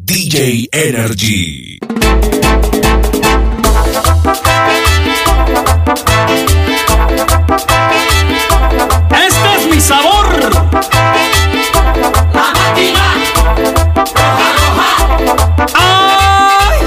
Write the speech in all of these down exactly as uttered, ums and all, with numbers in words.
D J Energy. Este es mi sabor. La máquina roja, roja. ¡Ay!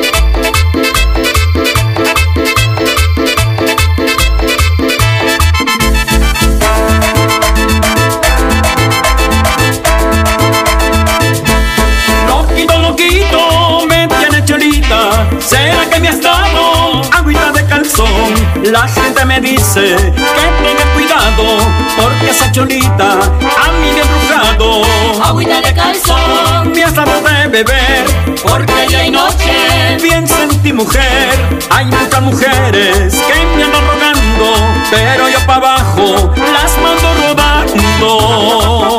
Loquito, loquito, me tiene cholita. ¿Será que me has dado agüita de calzón? La gente me dice que tenga cuidado, porque esa cholita a mí me ha embrujado. Agüita de calzón Me has dado de beber, porque día y noche piensa en ti, mujer. Hay muchas mujeres que me andan rogando, pero yo pa' abajo las mando rodando.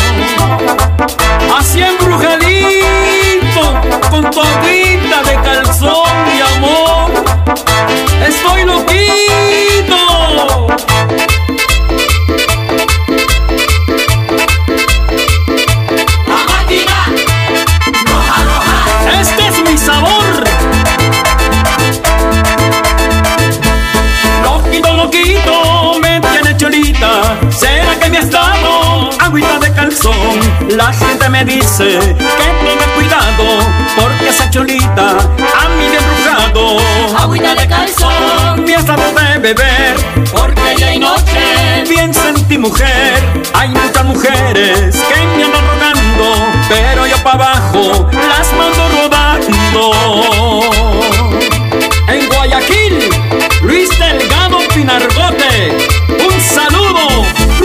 Así embrujadito, con tu agüita de calzón, mi amor, estoy loquito. la máquina roja, roja. Este es mi sabor. Loquito, loquito, me tiene cholita. ¿Será que me has dado agüita de calzón? La gente me dice que tenga cuidado, porque esa cholita a mí me ha embrujado. Agüita de calzón Me has dado de beber, porque día y noche piensa en ti, mujer. Hay muchas mujeres que me andan rogando, pero yo pa' abajo las mando rodando. En Guayaquil, Luis Delgado Pinargote, un saludo.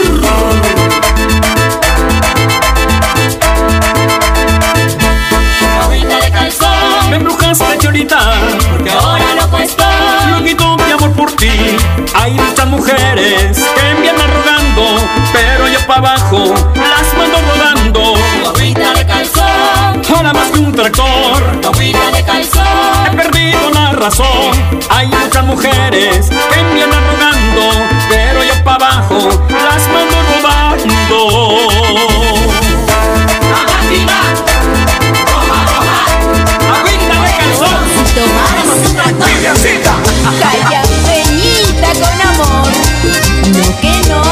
agüita de calzón Me embrujaste, cholita, porque ahora loco estoy. loquito mi amor por ti. Hay muchas mujeres que me andan rogando, pero yo pa' abajo las mando rodando. Agüita de calzón, Ahora más que un tractor, agüita de he calzón, perdido la razón. Hay muchas mujeres que me andan rogando, pero yo pa' abajo las mando rodando. la máquina roja, roja. Agüita de calzón. Tomás, calla, peñita con amor. No que no.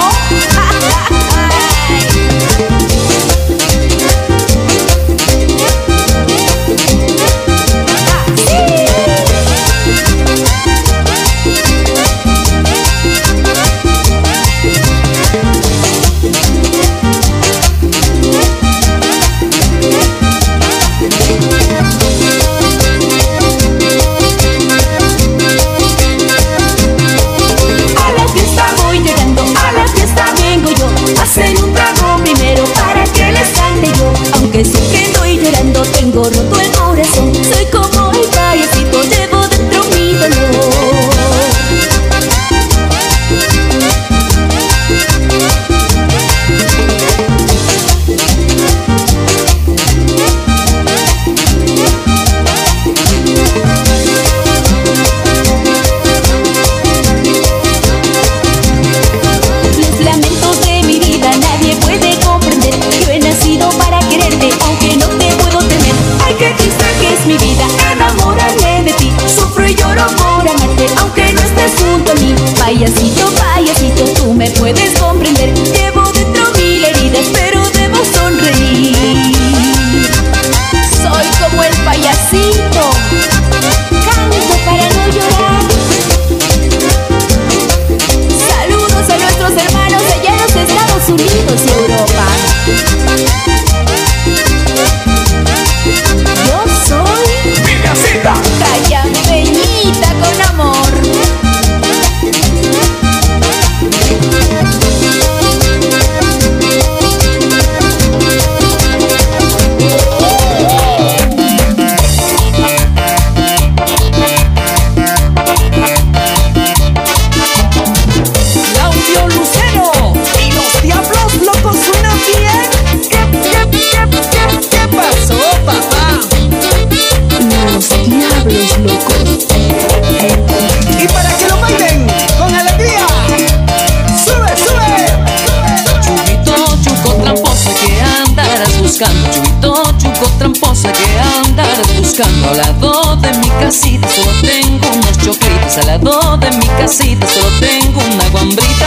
cosa que andar buscando. Al lado de mi casita solo tengo unos choclitos. Al lado de mi casita solo tengo una guambrita.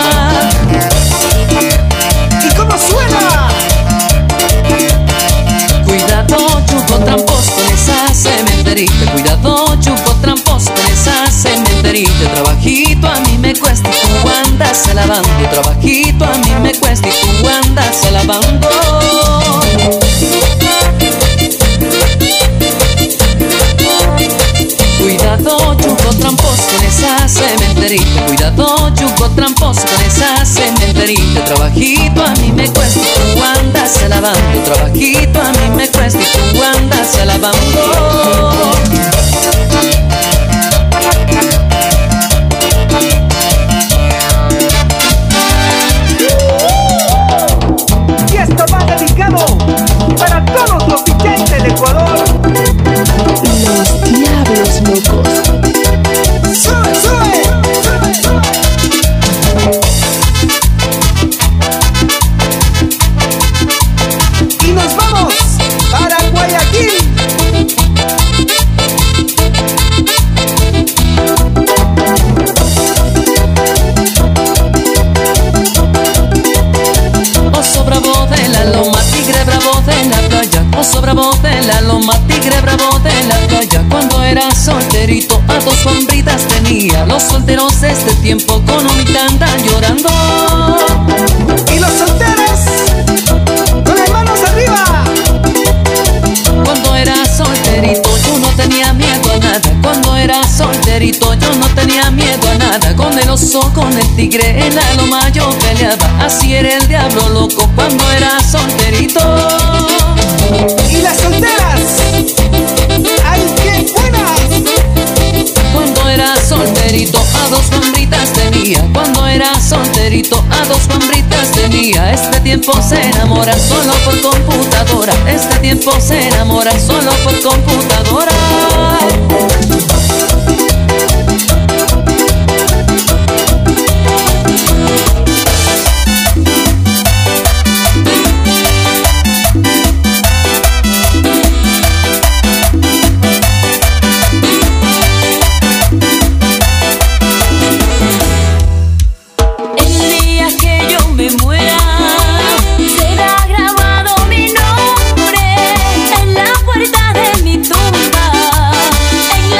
¿Y cómo suena? Cuidado, chupo tramposo con esa cementerita. Cuidado, chupo tramposo con esa cementerita. Trabajito a mí me cuesta y tú andas alabando. Trabajito a mí me cuesta y tú andas alabando. Cuidado, chupo tramposo con esa cementerita. Cuidado, chupo tramposo con esa cementerita. Trabajito a mí me cuesta y tú andas alabando. Trabajito a mí me cuesta y tú andas alabando. Y esto va dedicado para todos los D Js del Ecuador. Los Diablos Locos. ¡Sube, sube! ¡Sube, sube! Y nos vamos para Guayaquil. Oso bravo de la loma, tigre bravo de la playa. Oso bravo de la loma, tigre bravo de la playa. Cuando era solterito a dos hombritas tenía. Los solteros de este tiempo con unita andan llorando. Y los solteros con las manos arriba. Cuando era solterito yo no tenía miedo a nada. Cuando era solterito yo no tenía miedo a nada. Con el oso, con el tigre en la loma yo peleaba. Así era el diablo loco cuando era solterito. Y las solteras, ¡ay, qué buenas! Cuando era solterito a dos hombritas tenía. Cuando era solterito a dos hombritas tenía. Este tiempo se enamora solo por computadora. Este tiempo se enamora solo por computadora. En la puerta de mi tumba, en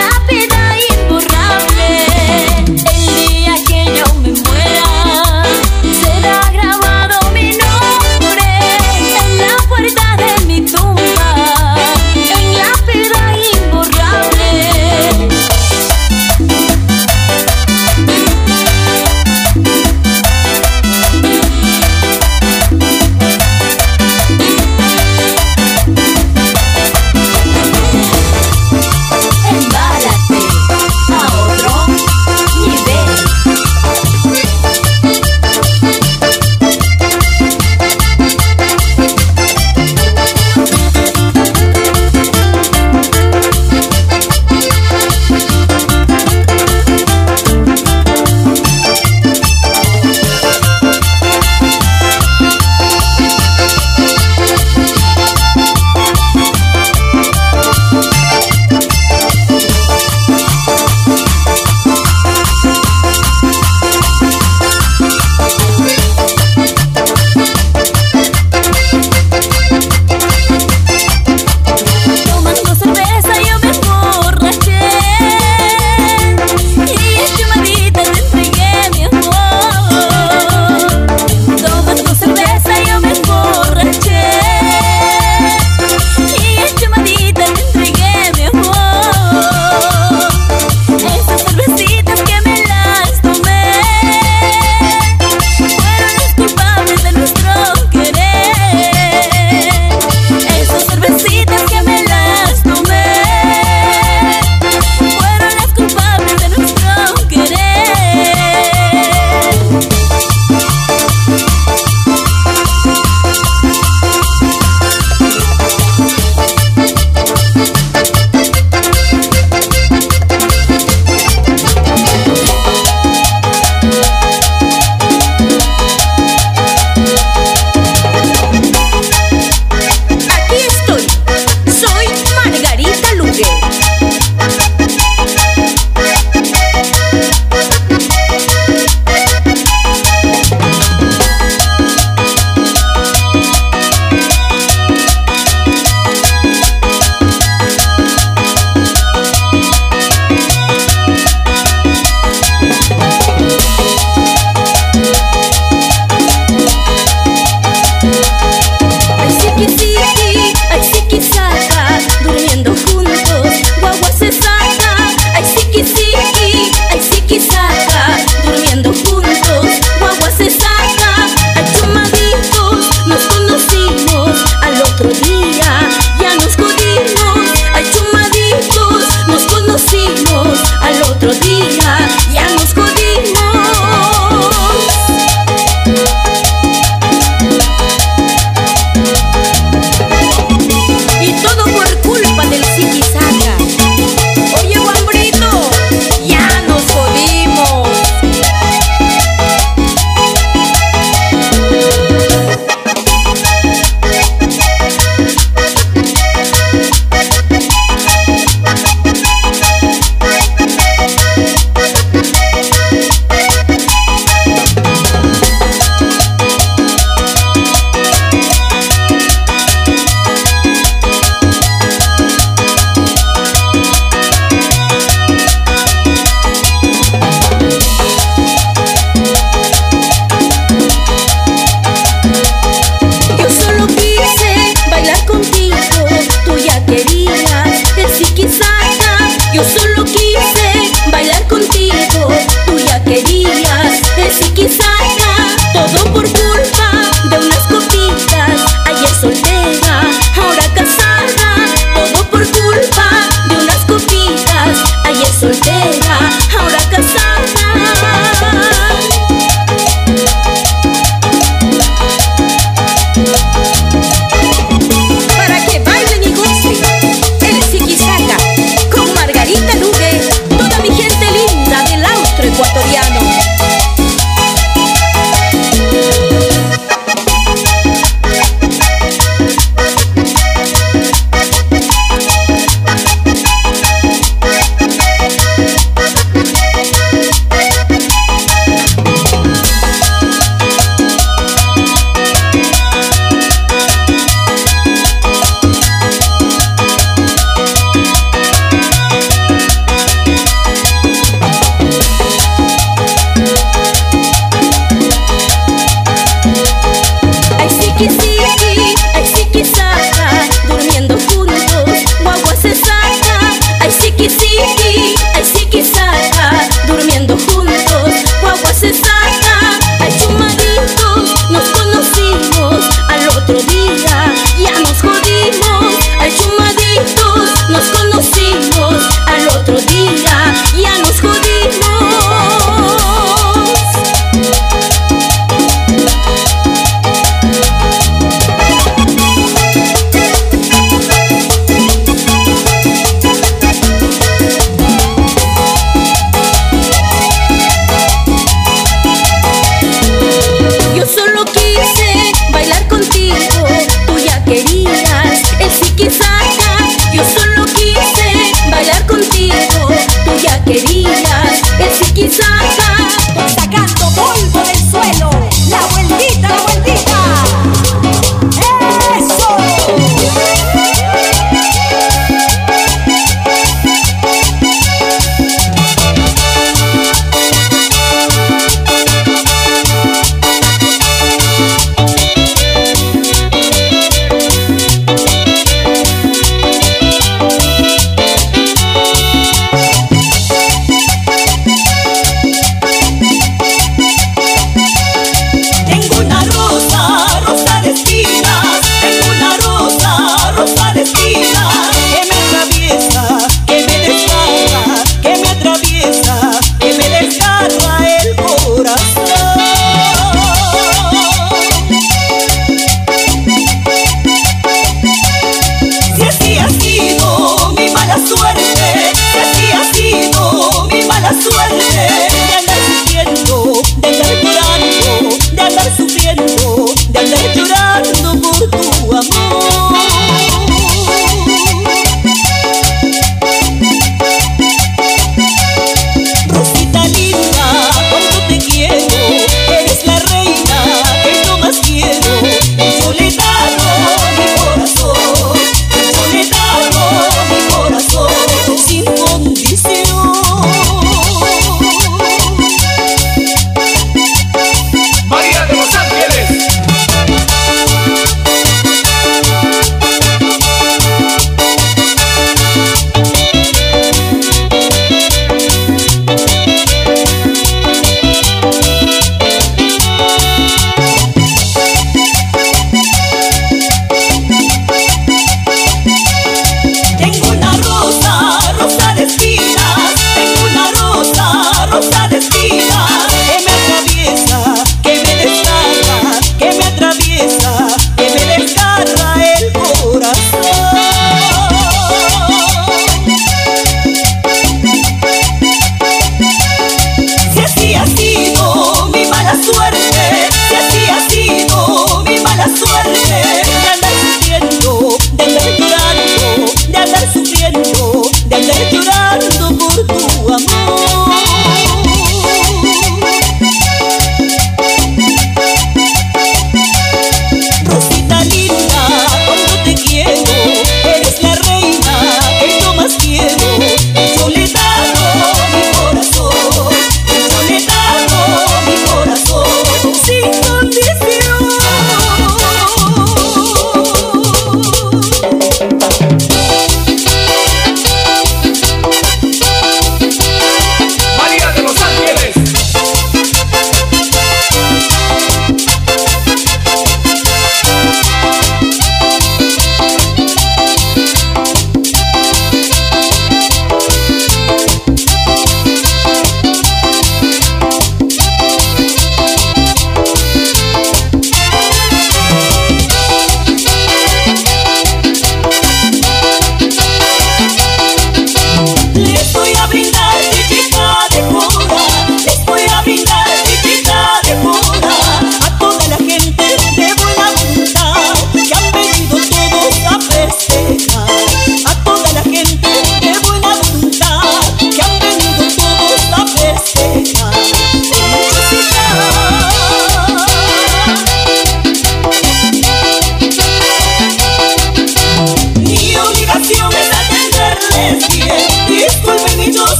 Mi obligación es atenderles.